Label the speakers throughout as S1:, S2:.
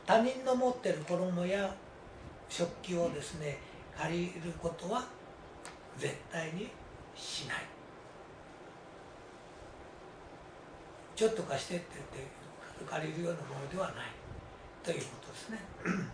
S1: 他人の持ってる衣や食器をですね借りることは絶対にしない。ちょっと貸してって言って借りるようなものではないということですね。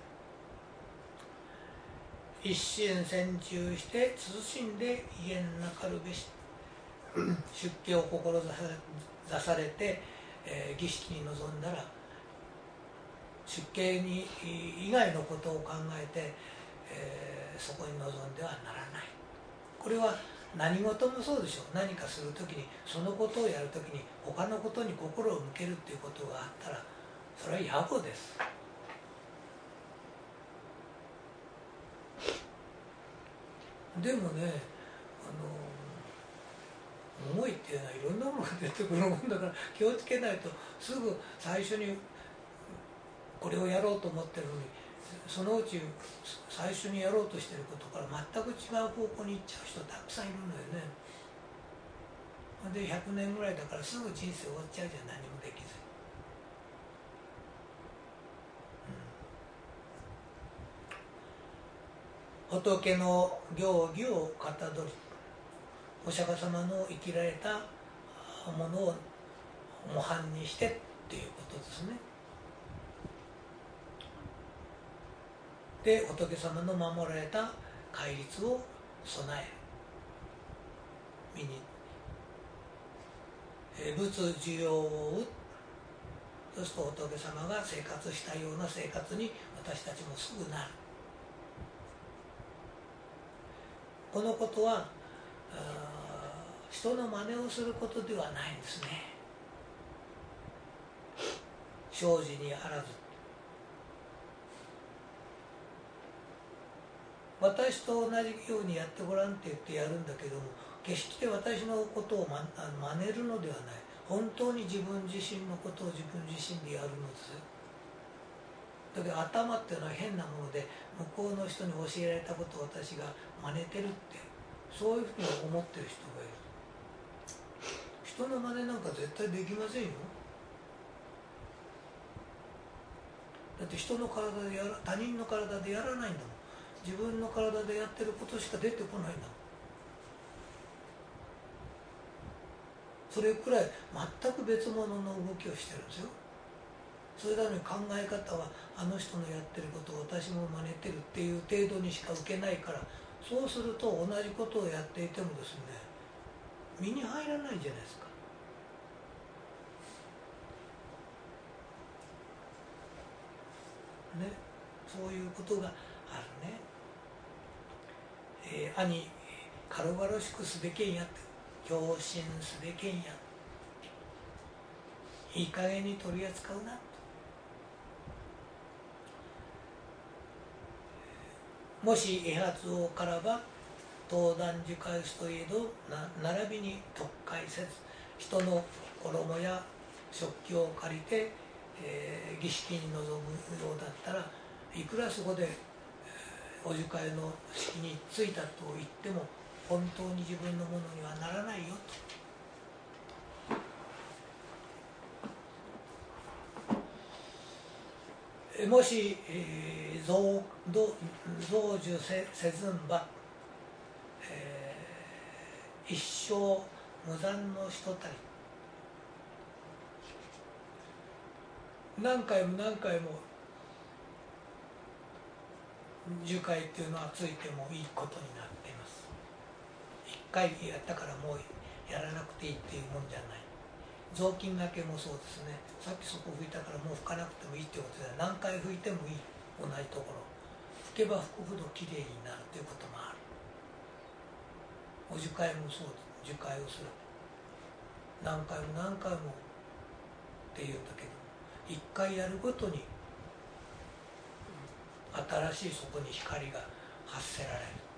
S1: 一心専中して慎んで家の中るべし。出家を志されて、儀式に臨んだら出家に以外のことを考えて、そこに臨んではならない。これは何事もそうでしょう。何かするときにそのことをやるときに他のことに心を向けるっていうことがあったらそれは野暮です。でもね、思いっていうのはいろんなものが出てくるもんだから気をつけないとすぐ最初にこれをやろうと思ってるのにそのうち最初にやろうとしてることから全く違う方向に行っちゃう人たくさんいるのよね。で100年ぐらいだからすぐ人生終わっちゃうじゃん、何もできず。仏の行儀をかたどり、お釈迦様の生きられたものを模範にしてっていうことですね。で仏様の守られた戒律を備える。身に仏需要を負う。そうすると仏様が生活したような生活に私たちもすぐなる。このことは人の真似をすることではないんですね。生じにあらず。私と同じようにやってごらんって言ってやるんだけども、決して私のことを真似るのではない。本当に自分自身のことを自分自身でやるのです。だけど頭っていうのは変なもので、向こうの人に教えられたことを私が真似てるって、そういうふうに思ってる人がいる。人の真似なんか絶対できませんよ。だって人の体で他人の体でやらないんだもん。自分の体でやってることしか出てこないんだもん。それくらい全く別物の動きをしてるんですよ。それなのに考え方はあの人のやってることを私も真似てるっていう程度にしか受けないから、そうすると同じことをやっていてもですね、身に入らないじゃないですか。ね、そういうことがあるね。兄軽々しくすべけんやって、狂信すべけんや、いい加減に取り扱うな。もし絵発をからば登壇受戒すといえど並びに特戒せず、人の衣や食器を借りて、儀式に臨むようだったら、いくらそこで、お受戒の式に就いたと言っても本当に自分のものにはならないよと。もし、増寿せずんば、一生無残の人たり。何回も何回も受戒っていうのはついてもいいことになっています。一回やったからもうやらなくていいっていうもんじゃない。雑巾がけもそうですね。さっきそこ拭いたからもう拭かなくてもいいっていうことでは、何回拭いてもいい。同じところ拭けば拭くほどきれいになるということもある。お受戒もそうです。受戒をする、何回も何回もっていうんだけど、一回やるごとに新しいそこに光が発せられる。